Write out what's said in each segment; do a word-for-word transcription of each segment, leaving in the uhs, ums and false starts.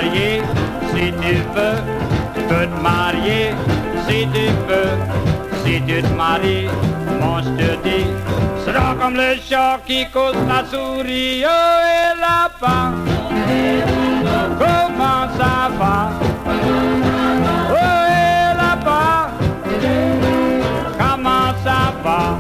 marier si tu veux, tu peux te marier si tu veux. Si tu te maries, moi je te dis, sera comme le chat qui cause la souris. Oh et lapin, comment ça va? Oh et lapin, comment ça va?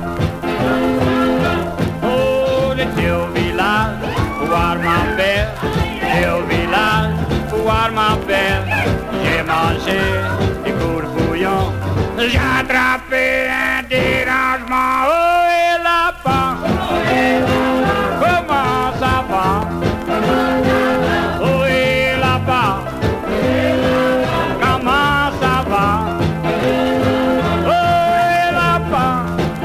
Oh, j'étais au village pour voir ma belle, j'étais au village pour voir ma belle. J'ai mangé des courbouillons, j'ai attrapé un dérangement. Oh et lapin, comment ça va? Oh et lapin, comment ça va? Oh et lapin,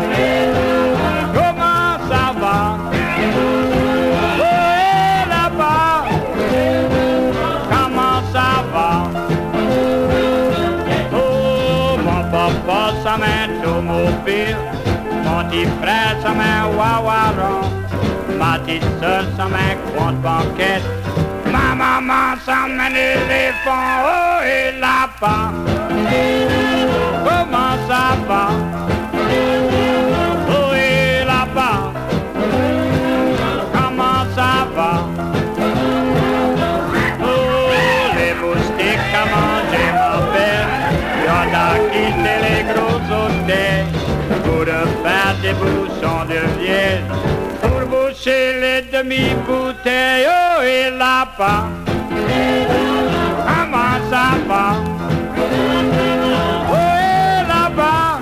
comment ça va? Oh et lapin, comment ça va? Oh mon papa ça m'aide automobile, mon petit frère ça m'aide wawaron, ma petite soeur ça m'aide compte banquette, ma maman ça m'aide éléphant. Oh et lapin, comment ça va? Oh et lapin, comment ça va? Oh les moustiques à manger ma belle, y'en a quitté les gros hôtels pour faire des bouchons de vieille, pour boucher les demi-bouteilles. Oh et lapin, comment ça va? Oh et lapin,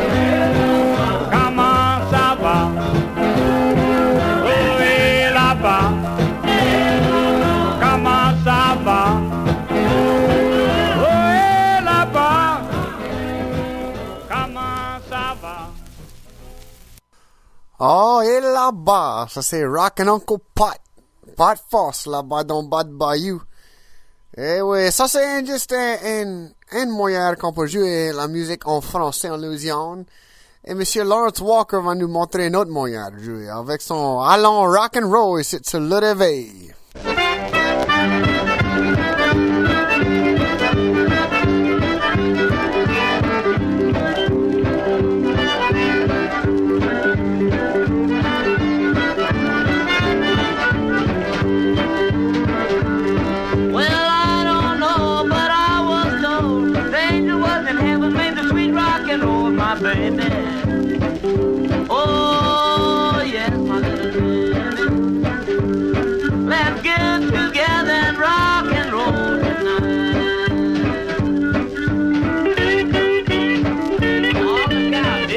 comment ça va? Oh et lapin, comment ça va? Oh et lapin, comment ça va? Oh, et là-bas, ça c'est Rockin' Uncle Pot. Pot Force, là-bas dans Bad Bayou. Eh oui, ça c'est juste un, un, un moyen qu'on peut jouer la musique en français en Louisiane. Et Monsieur Lawrence Walker va nous montrer un autre moyen de jouer avec son Allons Rock'n'Roll ici sur le réveil. Baby, oh yes, my little baby. Let's get together and rock and roll tonight. All the guys,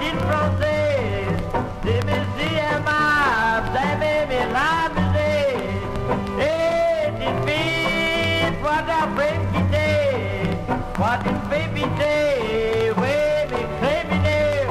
ville française, des messieurs aimables, aimés mais amusés. Et une fille, toi d'après me quitter, toi tu me fais pitié, oui, mais criminels.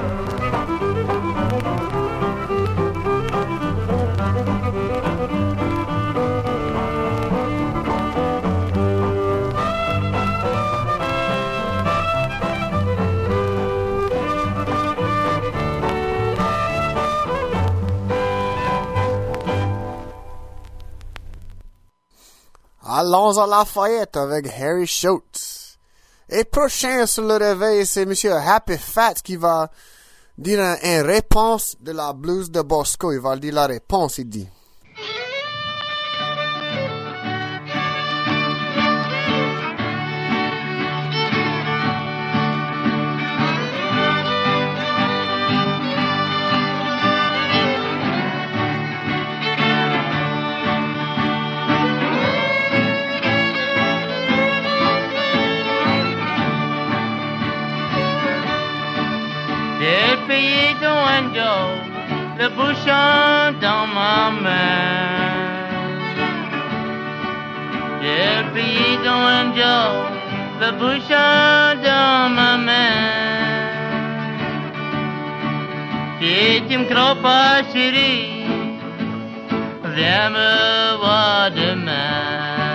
Allons à Lafayette avec Harry Schultz. Et prochain sur le réveil, c'est Monsieur Happy Fat qui va dire une réponse de la blues de Bosco. Il va dire la réponse, il dit. J'ai payé Don Joe, le bouchon dans ma main. J'ai payé Don Joe, le bouchon dans ma main. Si tu me crois pas, chérie, viens me voir demain.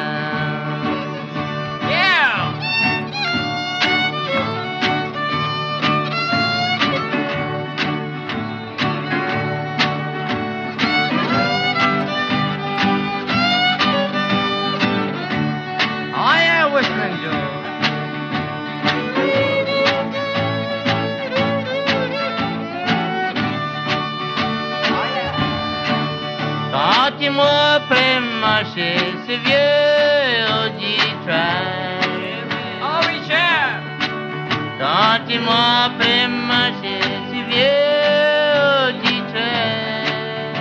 Moi après marcher ce vieux Audi train. Oh oui, cher. Tentez-moi après marcher ce vieux Audi train.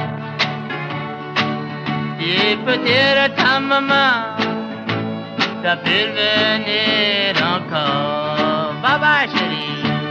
Et peut-être ta maman, ça peut venir encore. Bye bye, chérie.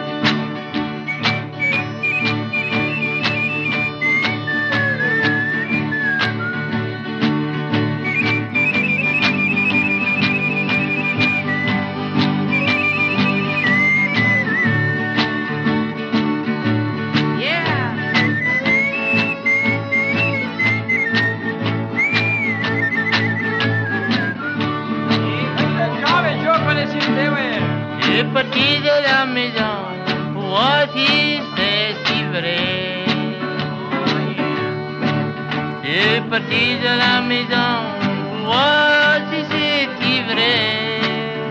Parti de la maison, voici c'est si vrai. C'est parti de la maison, voici c'est si vrai.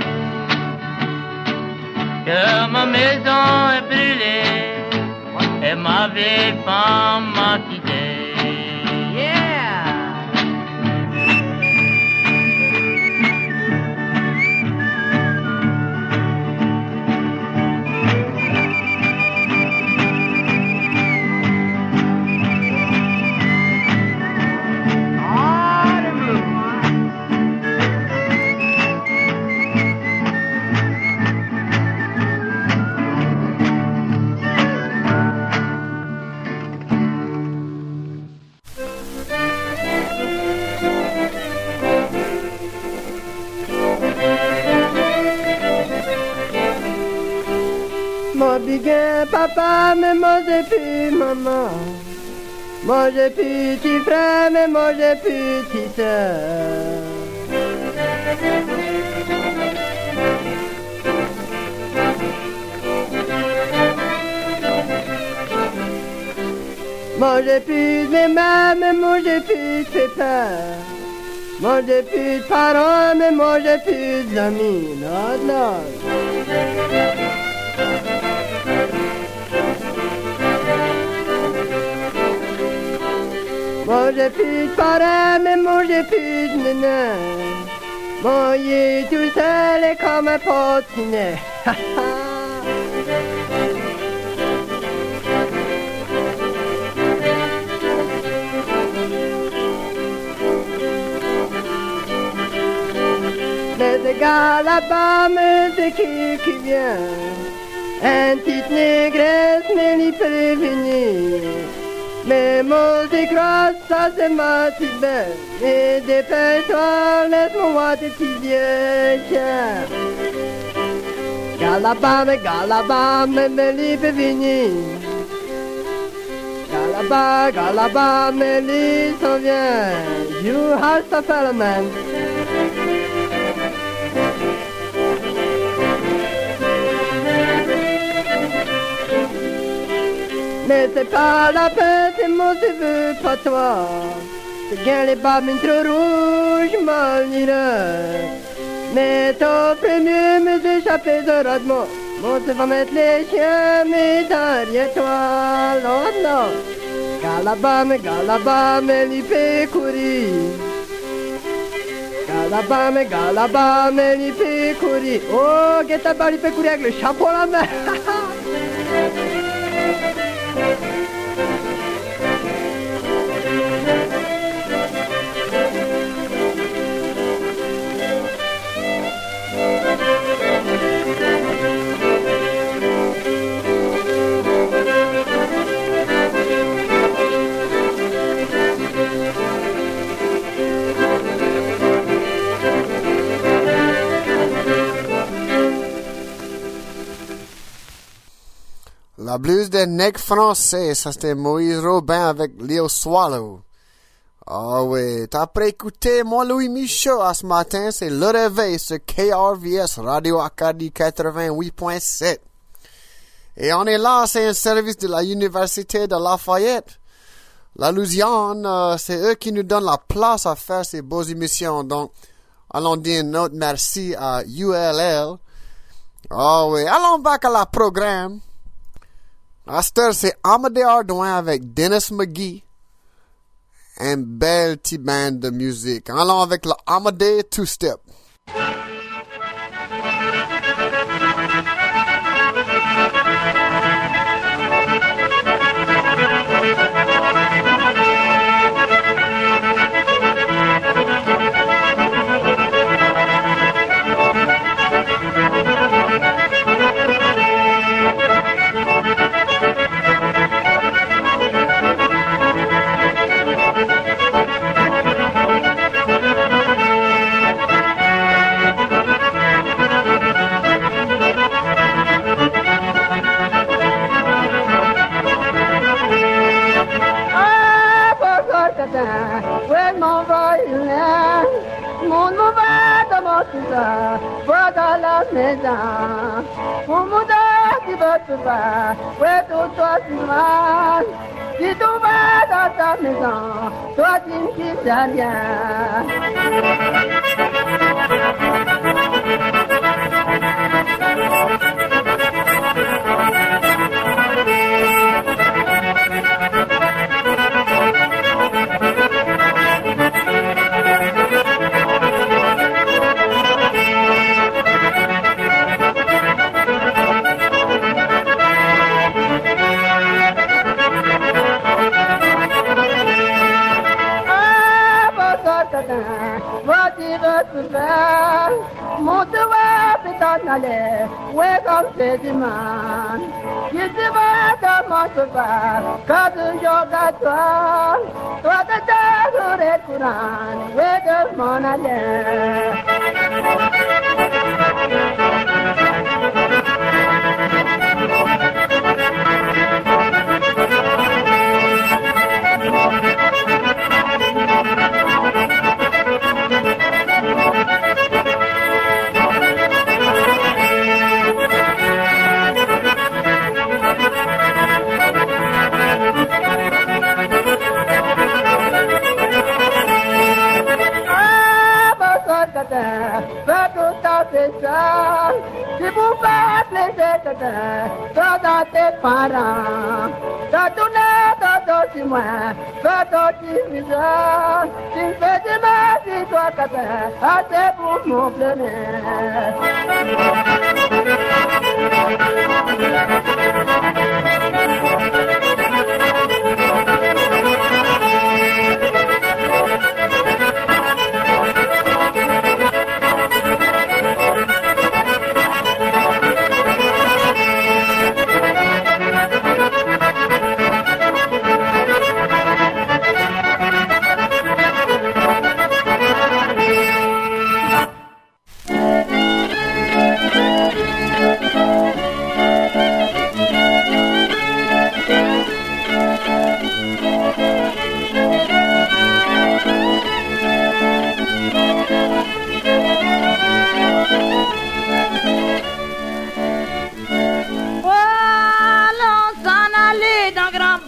Que ma maison est brûlée et ma vieille femme m'a quitté. Bien papa, mais moi j'ai plus maman. Moi j'ai plus petit frère, mais moi j'ai plus petite sœur. Moi j'ai plus de mains, mais moi j'ai plus de peur. Moi j'ai plus de parents, mais moi j'ai plus d'amis. Non, non. Moi j'ai plus de parents, mais moi j'ai plus de nanas. Moi il est tout seul et comme un potinet. Les gars là-bas me disent qui qui vient. Un petite négresse, mais l'y prévenir. Mais mon décroche, ça c'est ma petite belle. Et dépêche-toi, laisse-moi voir tes petits yeux, tiens. Galabam, galabam, mais l'y prévenir. Galabam, galabam, mais l'y s'en vient. You have to follow, man. Mais c'est pas la peine, c'est mon veux pas toi. C'est bien les babines trop rouges, mal n'irai. Mais t'as mieux me d'échapper de radement. Bon, tu vas mettre les chiens, mais derrière toi, non, non. Galabam, galabam, elle y fait courir. Galabam, galabam, elle y fait courir. Oh, Guetta-Bar, il fait courir avec le chapeau à la main. La blues des nègres français, ça c'était Moïse Robin avec Leo Swallow. Ah oui, t'as après écouté moi Louis Michaud à ce matin, c'est Le Réveil sur K R V S Radio Acadie quatre-vingt-huit point sept. Et on est là, c'est un service de la Université de Lafayette. La Louisiane, euh, c'est eux qui nous donnent la place à faire ces beaux émissions. Donc, allons dire un autre merci à U L L. Ah oui, allons back à la programme. À cette heure, c'est Amadé Ardouin avec Dennis McGee. Une belle petite bande de musique. Allons avec le Amadé Two-Step. Va dans la maison, pour mon qui va te voir, ouais, toi, tu vas. Si tu vas dans ta maison, toi, tu me quittes bien. Ouais, comme c'est du mal. Je te vois comment se faire, quand je joue à toi. Toi, tu t'as le courant, ouais, de mon aller. Si vous faites plaisir, dans tes parents, dans ton aide, dans moi, dans ton misère, si je fais du mal, si toi, c'est pour mon plaisir.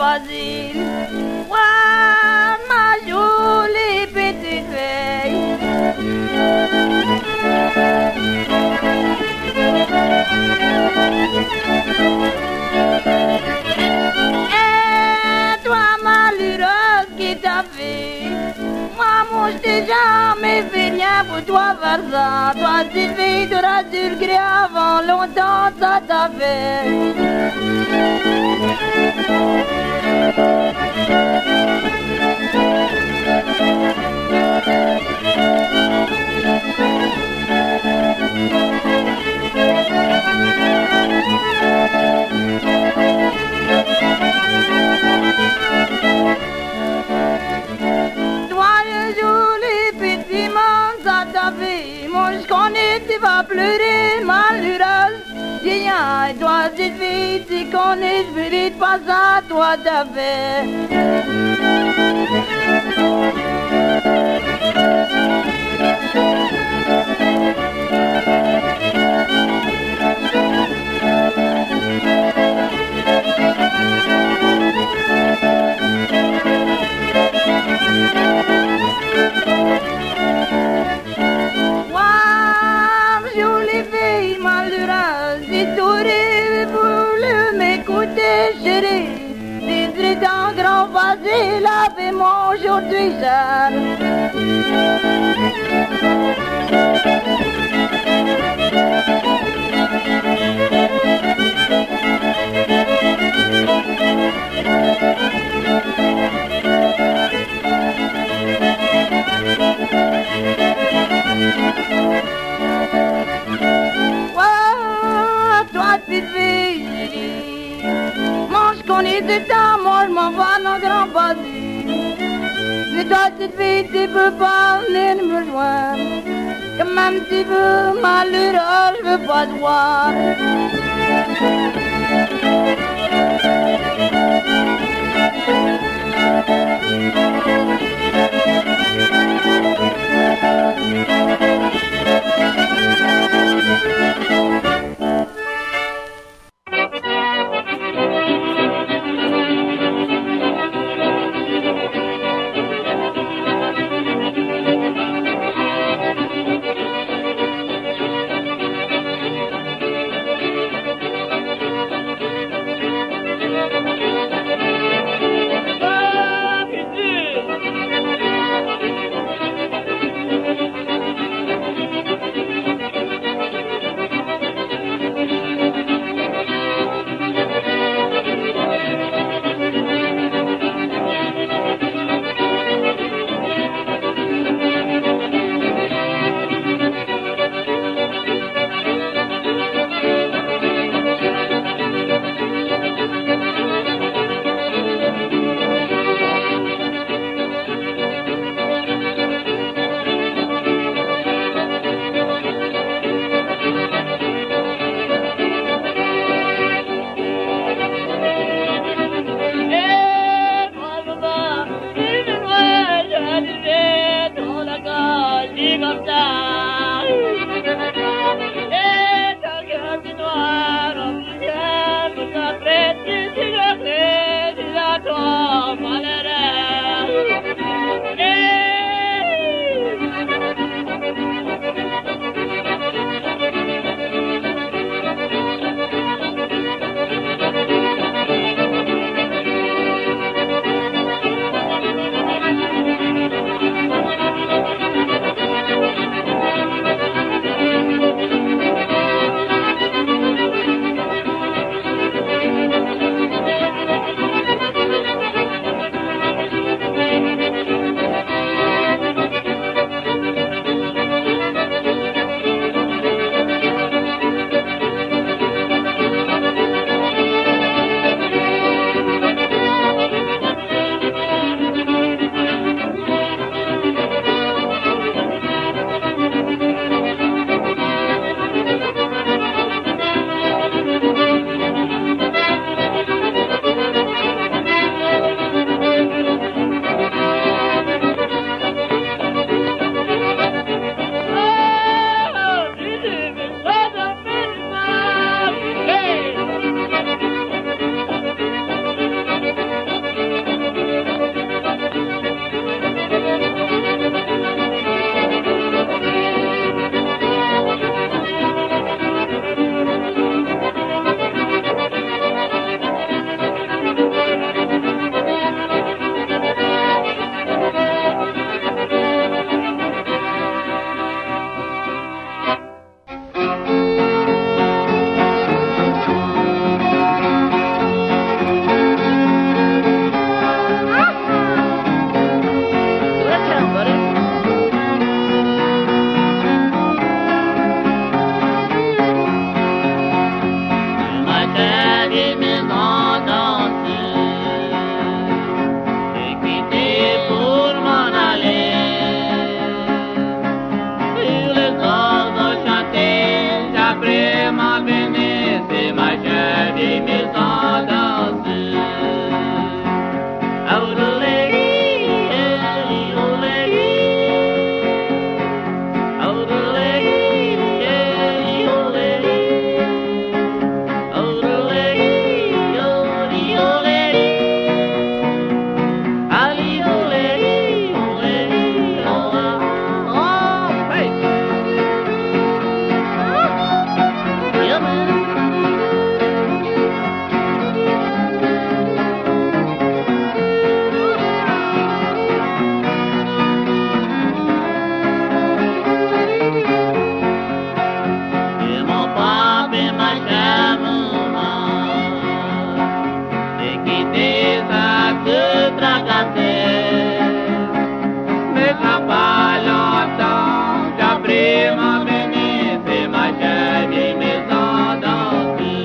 facile. Ouah, ma jolie petite fille. Et toi, malheureuse qui t'a fait, moi, moi, je t'ai jamais fait rien pour toi faire ça. Toi, cette fille, tu rassures que avant longtemps, ça t'a fait. Toi, le joli petit monde, ça t'a fait. Moi, je connais, tu vas pleurer, malheureuse. Rien, et toi, cette fille, tu connais, je mérite pas ça, toi, t'as fait. Wow, jolie fille malheureuse, si tu aurais voulu m'écouter, chérie, si c'est un grand facile, avec-moi aujourd'hui, cher. Toi, petite fille, moi je connais de ta mort, je m'en vais dans grand bassin. Mais toi, petite fille, tu peux pas venir me joindre. Comme un petit peu malheureux, je veux pas te voir. tracasser. Mais ça pas longtemps, j'ai pris ma bénie, c'est ma chère vieille maison d'Antilles.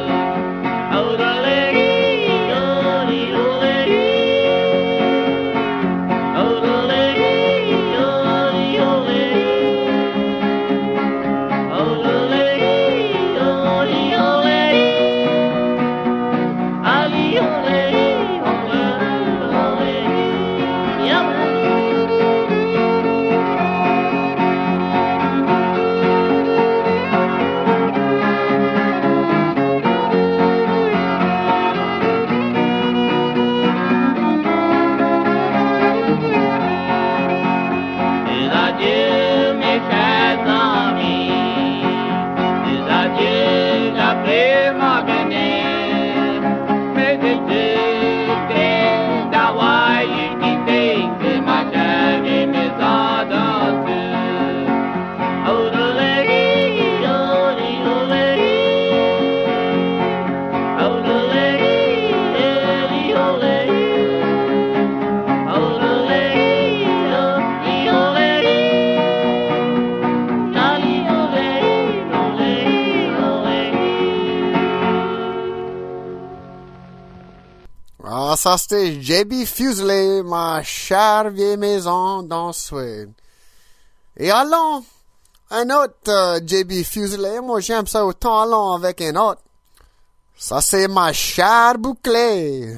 Ça c'était J B Fuseli, ma chère vieille maison dans Suède. Et allons, un autre euh, J B Fuseli, moi j'aime ça autant, allons avec un autre. Ça c'est ma chère bouclée.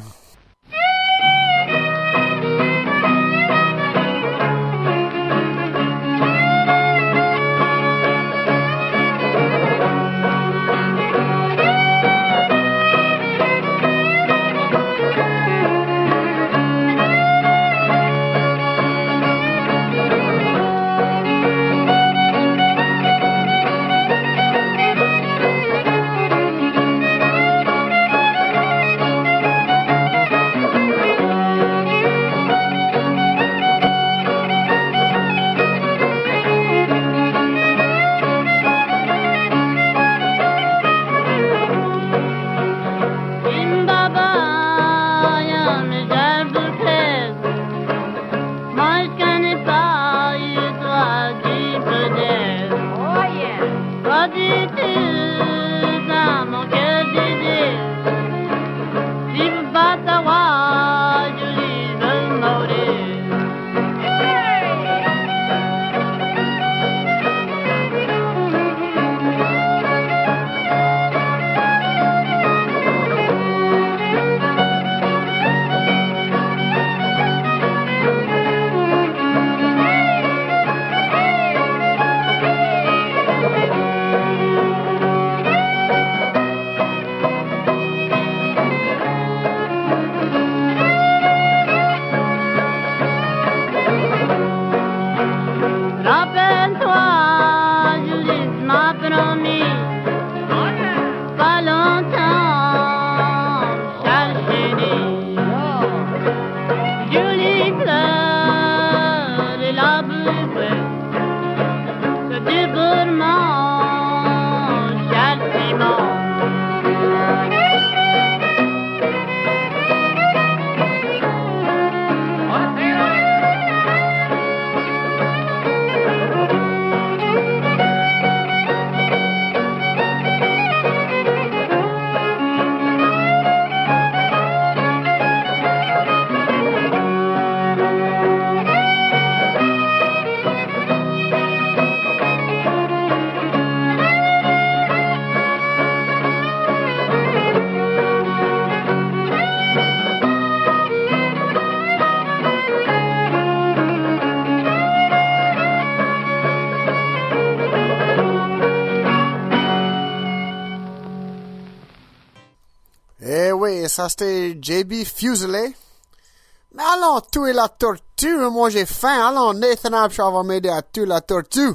Ça c'était J B Fuseli. Mais allons tuer la tortue, moi j'ai faim. Allons, Nathan Abshaw va m'aider à tuer la tortue.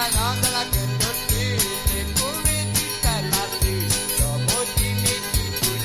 Dopo dimentichi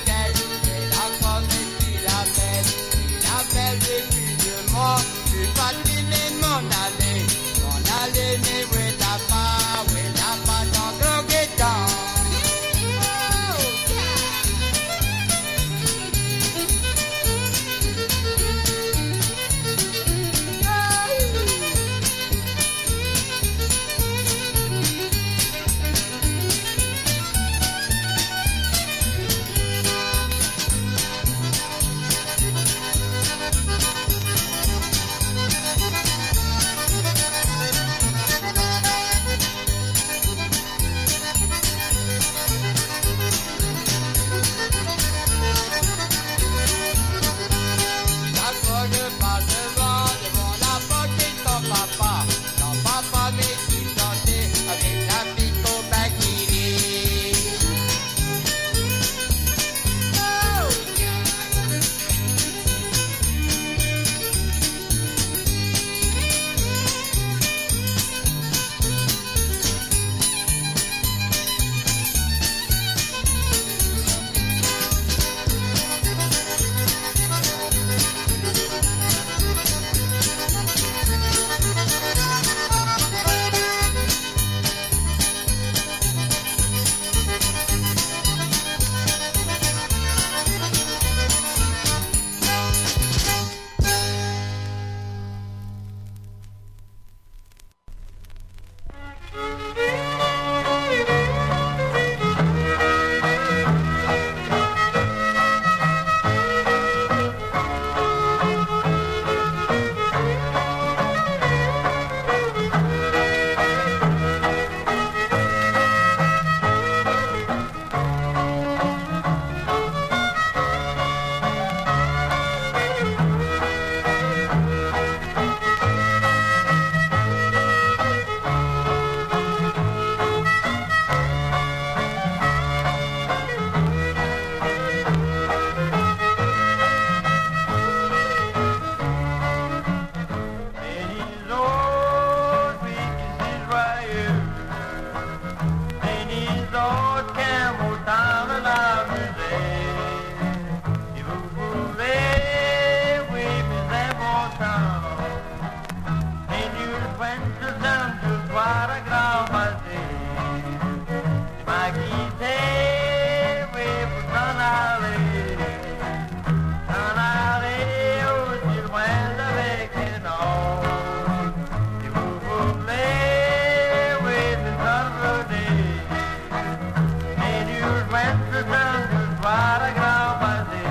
se donne ce soir à grand plaisir.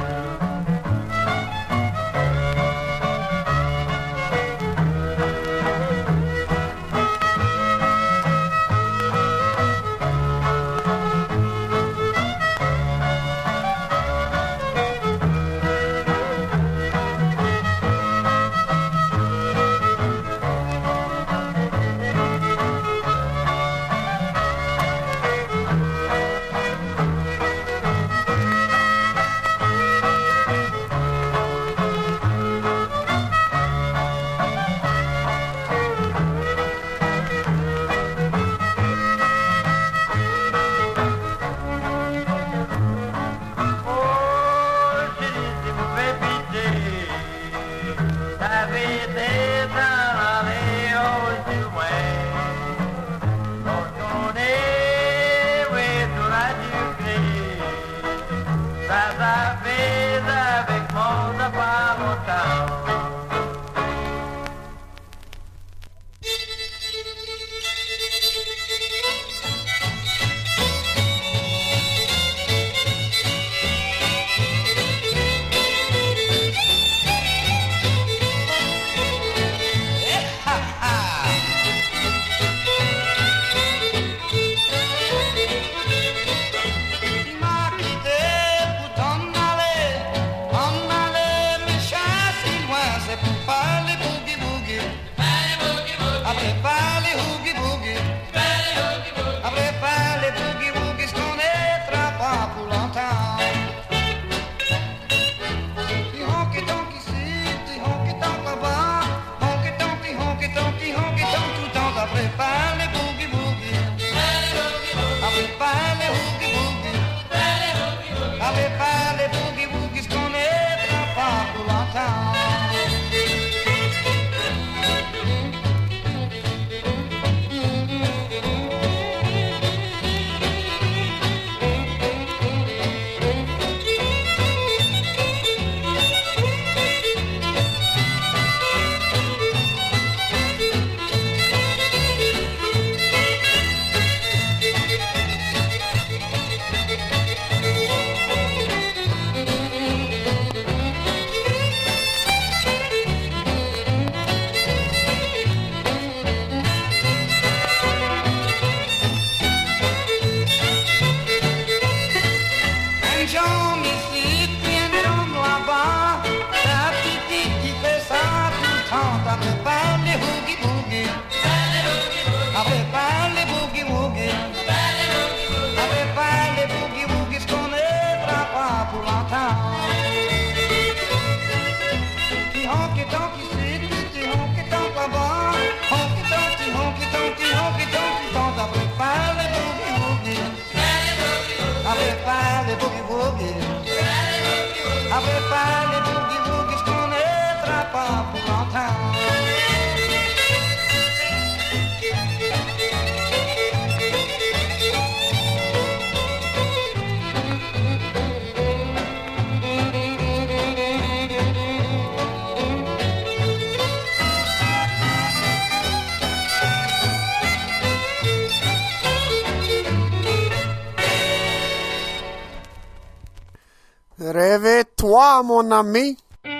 Réveille-toi, mon ami.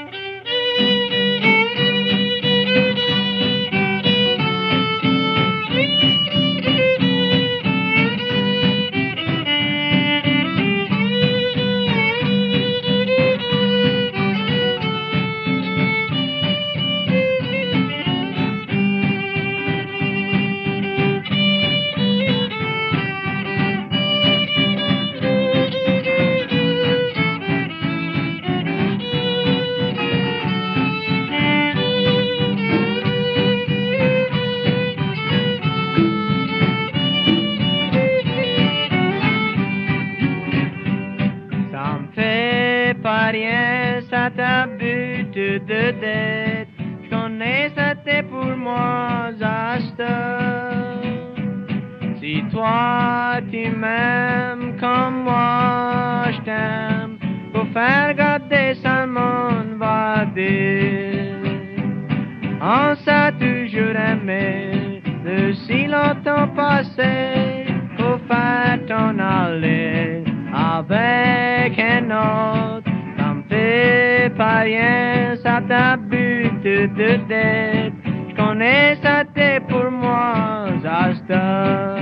Ta but de dette, je connais ça t'es pour moi acheteur. Si toi tu m'aimes comme moi je t'aime, pour faire garder ça mon va dire. On s'est toujours aimé, de si longtemps passé, pour faire ton aller, avec un autre. Ça me fait pas rien, ça t'abute de dette. Je connais ça, t'es pour moi, Zasta.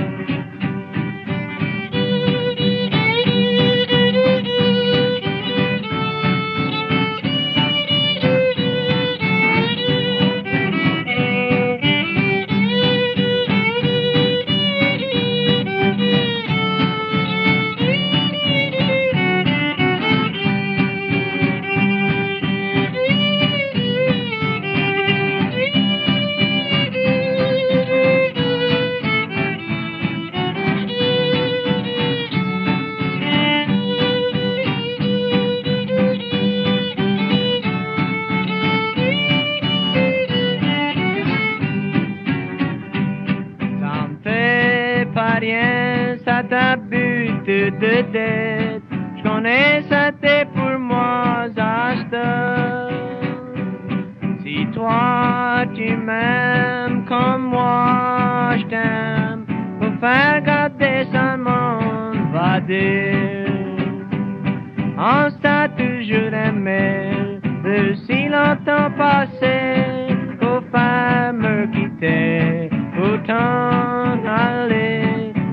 Ça t'abute de dette. Je connais ça, t'es pour moi, Zasta. Si toi tu m'aimes comme moi je t'aime, faut faire garder ça, le monde va dire. On t'a toujours aimé, de si longtemps passé, faut faire me quitter, faut t'en aller.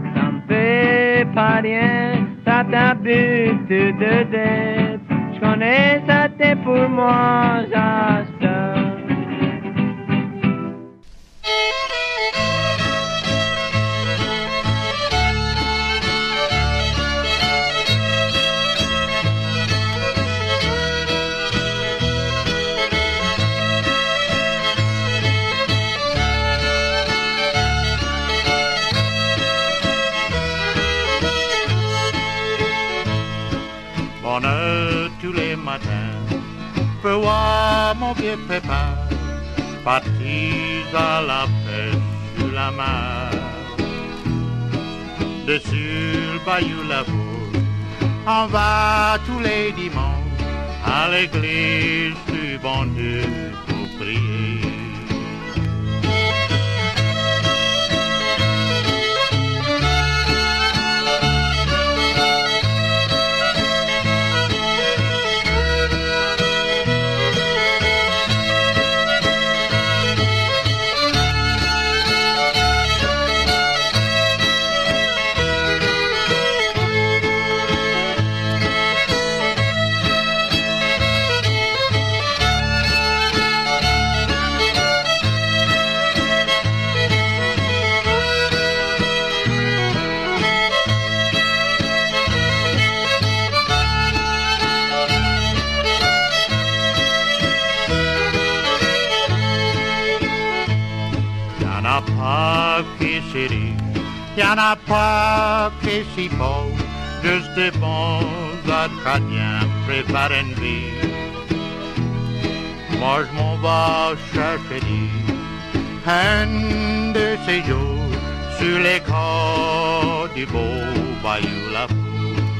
Pas rien, ça t'abute de dette. Je connais ça, t'es pour moi, Zasta. Tous les matins, fais voir mon vieux pépin, parti à la pêche sur la mer. Dessus le bayou la boue, on va tous les dimanches à l'église du bon Dieu pour prier. Y'en a pas qui s'y pauvres, juste des bons Acadiens préparent une vie. Moi je m'en vais chercher un de ces jours sur les côtes du beau bayou la Fou.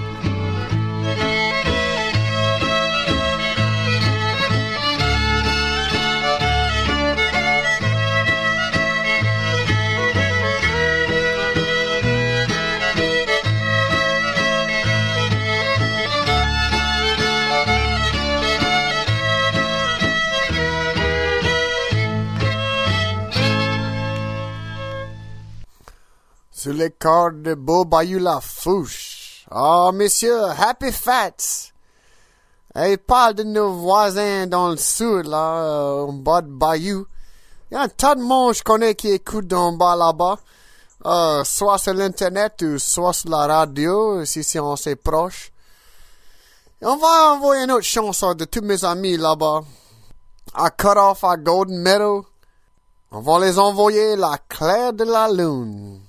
Sur les cordes de beau bayou la Fouche. Oh, messieurs, happy fats! Hey, parle de nos voisins dans le sud, là, euh, au bas de bayou. Il y a un tas de monde je connais qui écoute dans bas là-bas. Euh, soit sur l'internet ou soit sur la radio, si, si on s'est proche. Et on va envoyer une autre chanson de tous mes amis là-bas. À Cut Off à Golden Meadow. On va les envoyer la claire de la lune.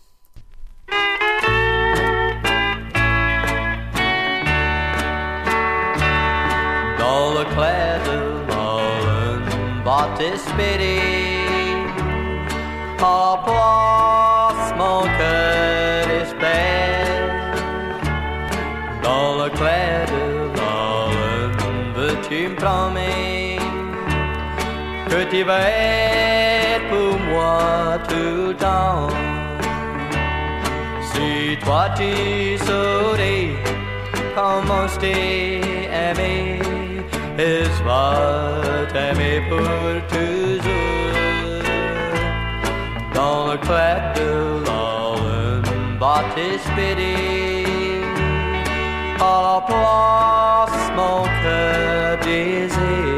Dans le clair de la lune, batte spédé, à place mon cœur espère. Dans le clair de la lune, veux-tu me promettre que tu vas être pour moi tout le temps? Si toi tu saurais comment je t'ai aimé, et je vais t'aimer pour toujours. Dans le clair de la lune, baptiste pédé, à la place mon cœur désire.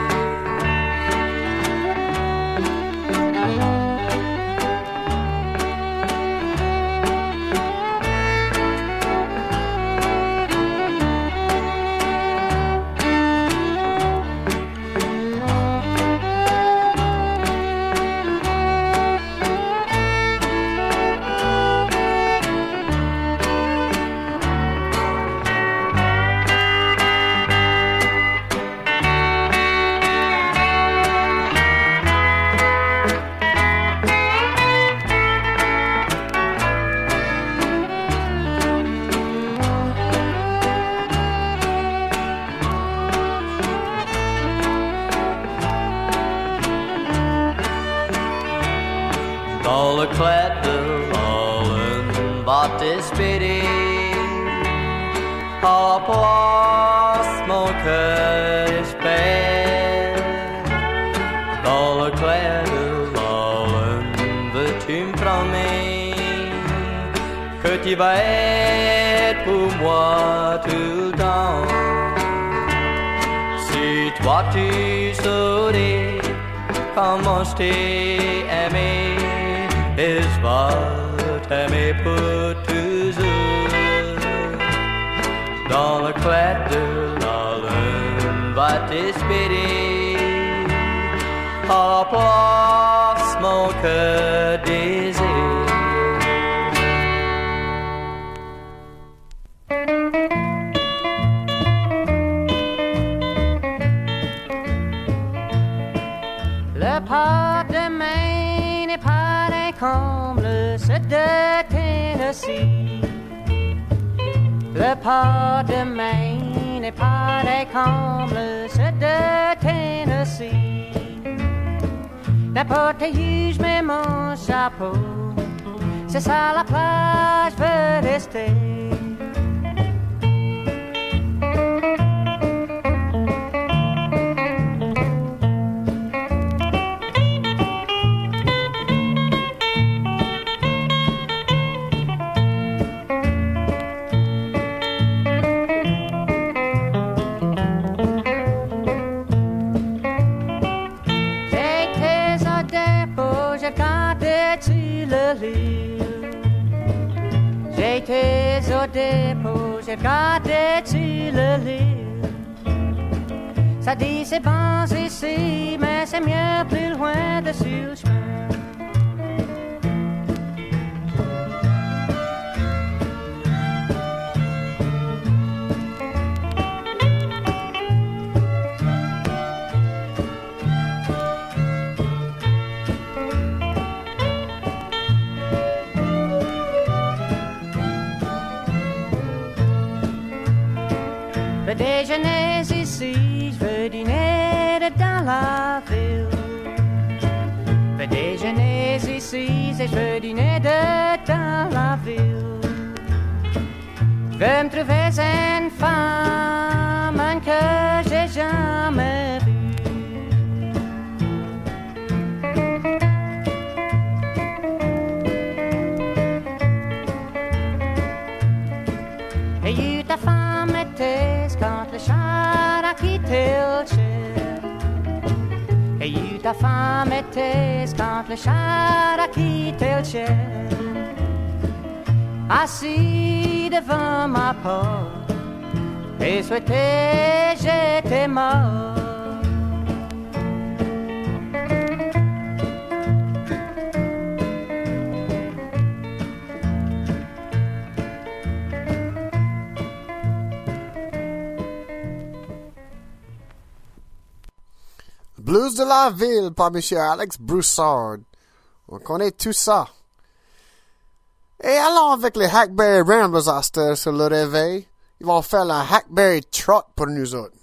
Dans le clair de la lune, baptiste pédé, à la place mon cœur espère. Dans le clair de la lune, veux-tu me promettre que tu vas être pour moi tout le temps? Si toi tu saurais comment je t'ai aimé, et je vais t'aimer pour toujours. Dans le clair de la lune, va t'espérer, à la place mon cœur désire. Le port de Maine n'est pas d'un comble, c'est de Tennessee. Le port de Maine n'est pas d'un comble, c'est de Tennessee. N'importe où je mets mon chapeau, c'est ça la plage veut rester. J'étais au dépôt, j'ai regardé sur le lit. Ça dit c'est bon ici, mais c'est mieux plus loin de sur le chemin. Le déjeuner ici, je veux dîner dans la ville. Le déjeuner ici, c'est je veux dîner dans la ville. Je veux me trouver une femme que j'ai jamais vue. Et eu ta femme était quand le char a quitté le ciel. Et eu ta femme était quand le char a quitté le ciel. Assis devant ma porte et souhaitait j'étais mort. Blues de la ville par M. Alex Broussard. On connaît tout ça. Et allons avec les Hackberry Ramblers à cette heure sur le réveil. Ils vont faire la Hackberry Trot pour nous autres.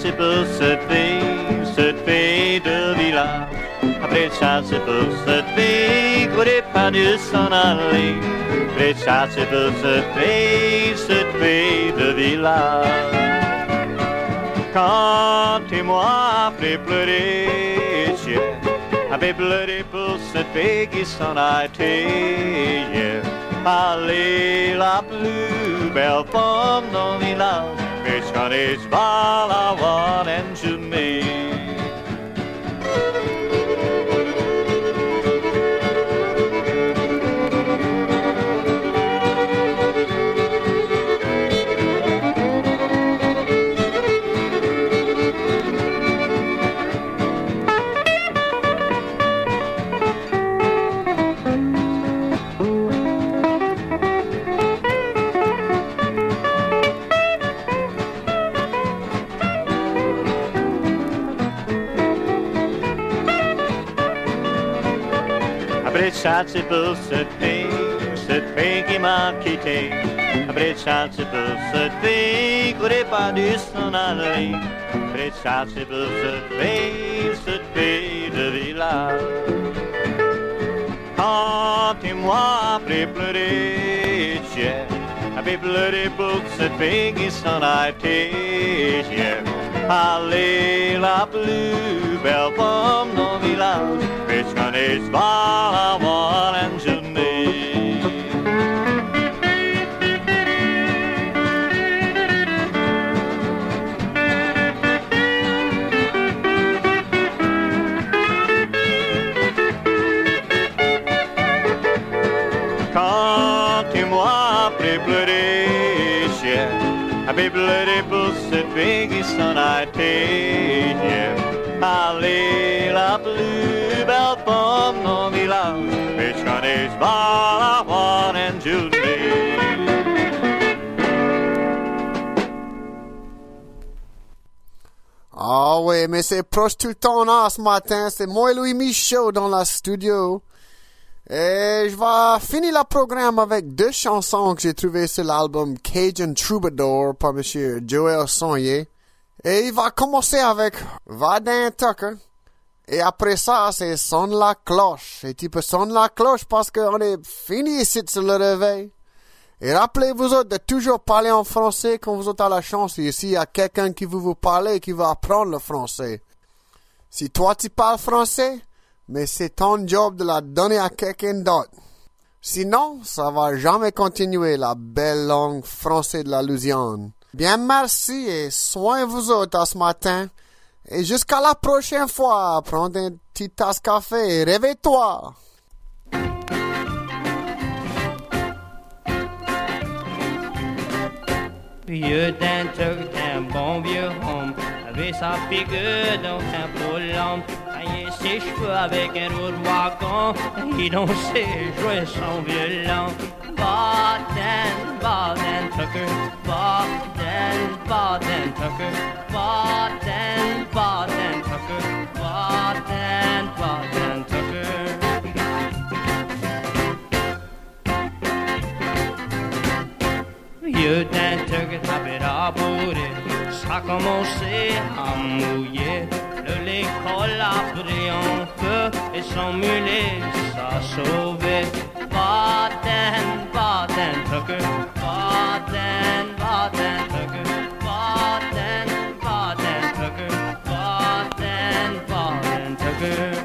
chasser pour cette fille, cette fille de village. Après chasser pour cette fille, courait pas de s'en aller. Après chasser pour cette fille, cette fille de village. Quand et moi après pleurer, j'avais pleuré pour cette fille qui s'en a été. Yeah. Allez, la plus belle femme dans le village, mais je connais pas la one and to me. Après chasser pour cette fille, cette fille qui m'a quitté. Après chasser pour cette fille, courait pas dû s'en aller. Après chasser pour cette fille, cette fille de village. Quand et moi après pleurer, j'avais pleuré pour cette fille qui s'en a été. Allez, la plus belle femme dans le village, mais je connais pas la one and to me. Quand et moi après pleurer, j'avais pleuré pour cette fille qui s'en a été. Allez, la plus belle femme dans le village, mais je connais pas la one and to me. Ah oui, mais c'est proche tout le temps là ce matin. C'est moi Louis Michaud dans la studio. Et je vais finir le programme avec deux chansons que j'ai trouvées sur l'album Cajun Troubadour par Monsieur Joel Sonnier. Et il va commencer avec Vadin Tucker. Et après ça, c'est Sonne la cloche. Et tu peux sonner la cloche parce qu'on est fini ici sur le réveil. Et rappelez-vous autres de toujours parler en français quand vous êtes à la chance. Ici, il y a quelqu'un qui veut vous parler et qui va apprendre le français. Si toi tu parles français, mais c'est ton job de la donner à quelqu'un d'autre. Sinon, ça va jamais continuer la belle langue française de la Louisiane. Bien, merci et soignez vous autres à ce matin. Et jusqu'à la prochaine fois, prends une petite tasse de café et réveille-toi. Vieux d'un truc d'un bon vieux homme, avait sa figure dans un poulon, taillait ses cheveux avec un roue de wagon, il dansait, jouait son violon. Baden, Baden Tucker, Baden, Baden Tucker, Baden, Baden Tucker, Baden, Baden Tucker. Vieux d'un Tucker avait rabouré, ça commençait à mouiller. Le lait collaboré en feu et son mulet ça sauvait. Baden, Baden Tucker, Baden, Baden Tucker, Baden, Baden Tucker, Baden, Baden Tucker.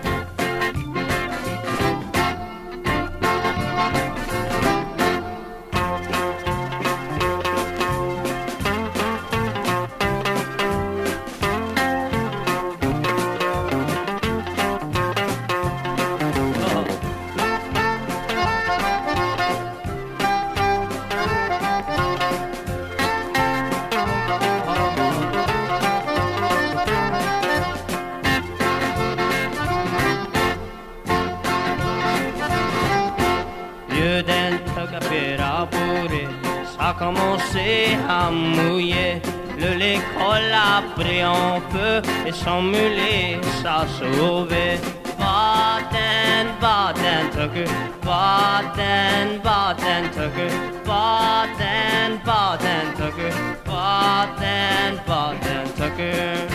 Ça commençait à mouiller, le lait collaboré en feu et son mulet ça sauvait. Baden, Baden. bought and took her, bought and bought and took her, bought and bought and took her, bought and bought and took her.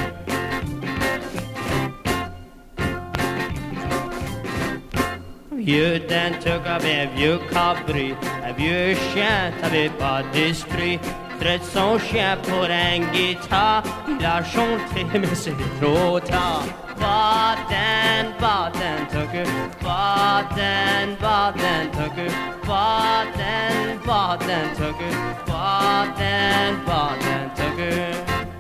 Vieux d'un truc avait vieux cabri, un vieux chien t'avait pas d'esprit. Traite son chien pour un guitare, il a chanté mais c'est trop tard. Bought and bought and took her, bought and bought and took her, bought and bought and took her, bought and bought and took her.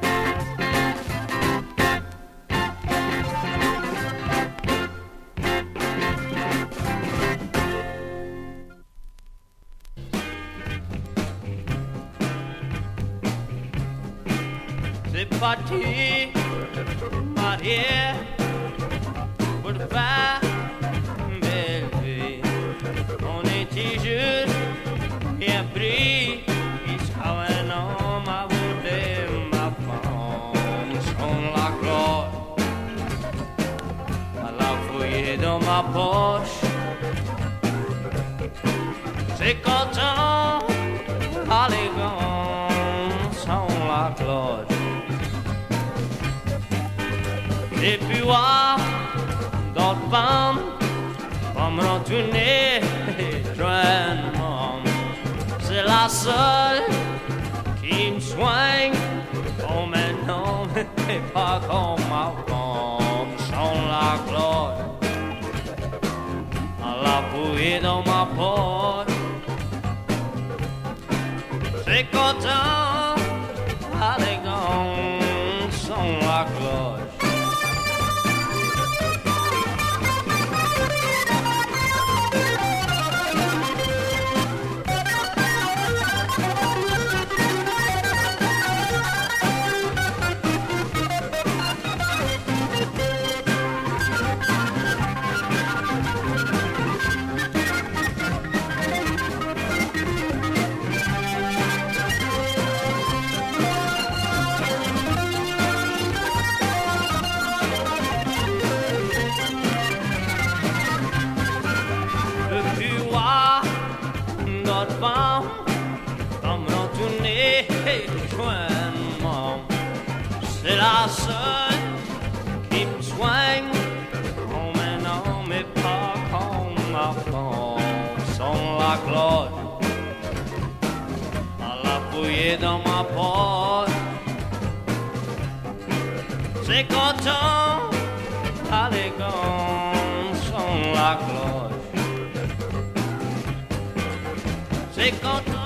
C'est parti, Marie, pour faire belle vie. On était juste bien pris, jusqu'à un homme a volé ma femme sans la gloire. Elle a fouillé dans ma poche, c'est content, allégant sans la cloche. Et puis voir d'autres femmes pour me retourner joindre. C'est la seule qui me soigne. Oh mais non, mais pas comme avant, sans la cloche. Elle a fouillé dans ma poche. C'est content, allégant, sans la cloche. C'est la seule qui me soigne. Oh mais non, mais pas comme avant, sans la cloche. Elle a fouillé dans ma poche. C'est content, allégant, sans la cloche. C'est content.